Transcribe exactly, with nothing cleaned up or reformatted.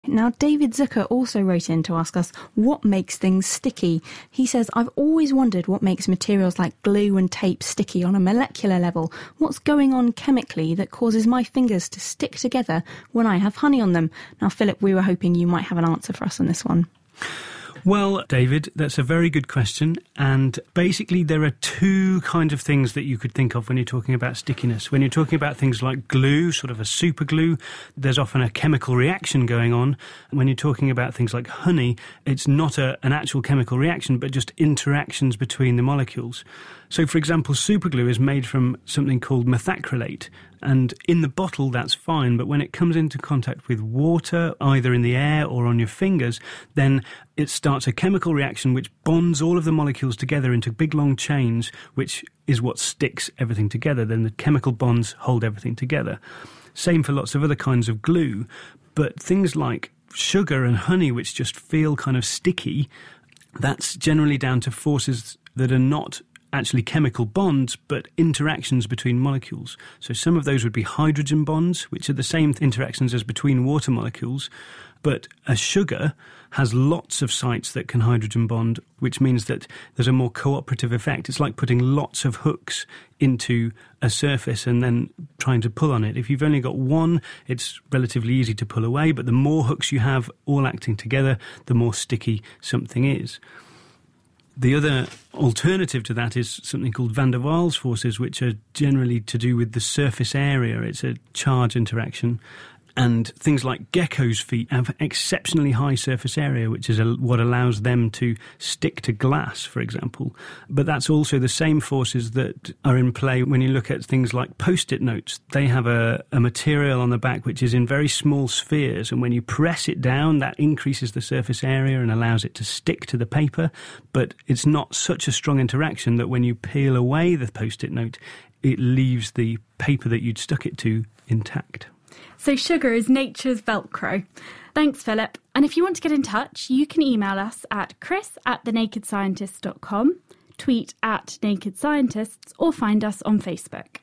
Now, David Zucker also wrote in to ask us what makes things sticky. He says, I've always wondered what makes materials like glue and tape sticky on a molecular level. What's going on chemically that causes my fingers to stick together when I have honey on them? Now, Philip, we were hoping you might have an answer for us on this one. Well, David, that's a very good question. And basically, there are two kinds of things that you could think of when you're talking about stickiness. When you're talking about things like glue, sort of a super glue, there's often a chemical reaction going on. When you're talking about things like honey, it's not a, an actual chemical reaction, but just interactions between the molecules. So, for example, superglue is made from something called methacrylate. And in the bottle, that's fine. But when it comes into contact with water, either in the air or on your fingers, then it starts a chemical reaction which bonds all of the molecules together into big, long chains, which is what sticks everything together. Then the chemical bonds hold everything together. Same for lots of other kinds of glue. But things like sugar and honey, which just feel kind of sticky, that's generally down to forces that are not actually chemical bonds, but interactions between molecules. So some of those would be hydrogen bonds, which are the same interactions as between water molecules. But a sugar has lots of sites that can hydrogen bond, which means that there's a more cooperative effect. It's like putting lots of hooks into a surface and then trying to pull on it. If you've only got one, it's relatively easy to pull away, but the more hooks you have all acting together, the more sticky something is. The other alternative to that is something called van der Waals forces, which are generally to do with the surface area. It's a charge interaction. And things like geckos' feet have exceptionally high surface area, which is a, what allows them to stick to glass, for example. But that's also the same forces that are in play when you look at things like Post-it notes. They have a, a material on the back which is in very small spheres, and when you press it down, that increases the surface area and allows it to stick to the paper. But it's not such a strong interaction that when you peel away the Post-it note, it leaves the paper that you'd stuck it to intact. So sugar is nature's Velcro. Thanks, Philip. And if you want to get in touch, you can email us at chris at the naked scientist dot com, tweet at Naked Scientists, or find us on Facebook.